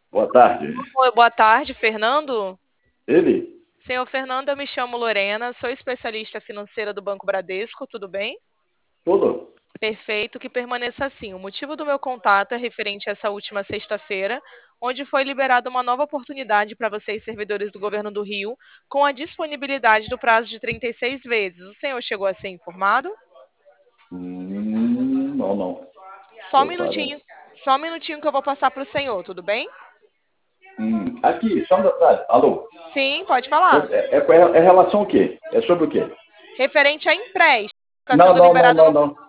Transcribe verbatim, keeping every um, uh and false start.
Boa tarde. Oi, boa tarde, Fernando. Ele? Senhor Fernando, eu me chamo Lorena, sou especialista financeira do Banco Bradesco, tudo bem? Tudo? Perfeito, que permaneça assim. O motivo do meu contato é referente a essa última sexta-feira, onde foi liberada uma nova oportunidade para vocês, servidores do governo do Rio, com a disponibilidade do prazo de trinta e seis vezes. O senhor chegou a ser informado? Hum, não, não. Só um Tô sabendo. minutinho, só um minutinho que eu vou passar para o senhor, tudo bem? Hum, aqui, só um detalhe. Alô? Sim, pode falar. É, é, é, é relação ao quê? É sobre o quê? Referente a empréstimo, está Não, sendo não, não, liberado não, no... não.